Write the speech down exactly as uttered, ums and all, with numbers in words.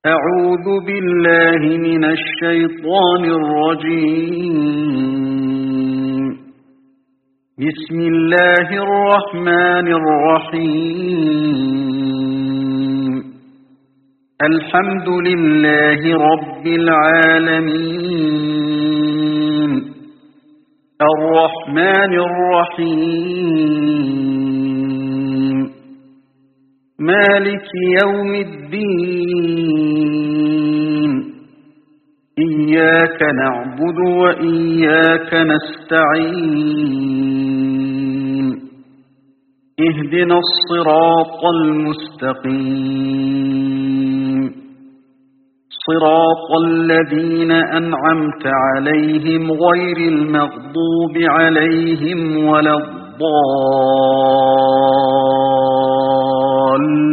أعوذ بالله من الشيطان الرجيم. بسم الله الرحمن الرحيم. الحمد لله رب العالمين الرحمن الرحيم مالك يوم الدين إياك نعبد وإياك نستعين اهدنا الصراط المستقيم صراط الذين أنعمت عليهم غير المغضوب عليهم ولا الضالين.